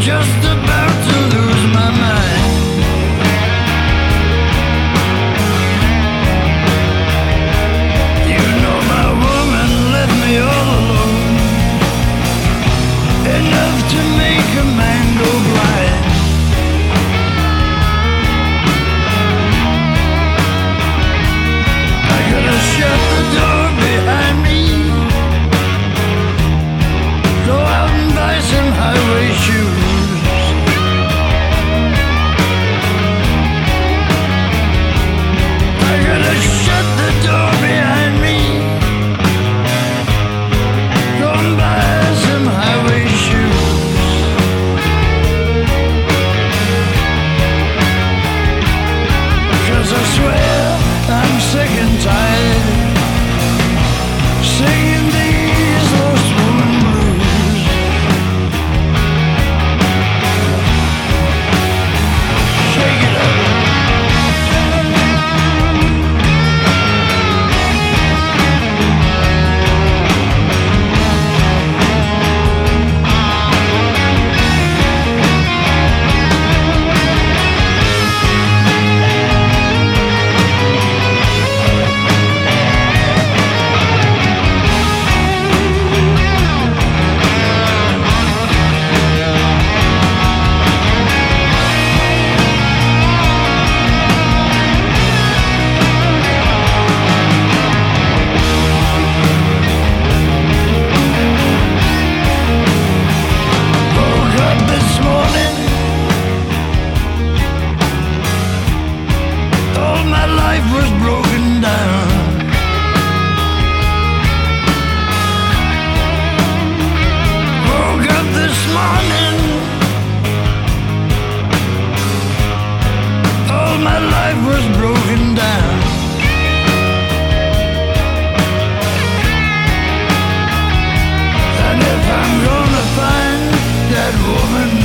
just about to lose my mind. You know my woman left me all alone, enough to make a man go blind. I gotta shut the door behind me, go out and buy some highway shoes. I gotta shut the door behind me, go and buy some highway shoes. 'Cause I swear I'm sick and tired singing these lost woman blues. Shake it up. Woke up this morning, all my life was broken down. Woke up this morning, all my life was broken down. And if I'm gonna find that woman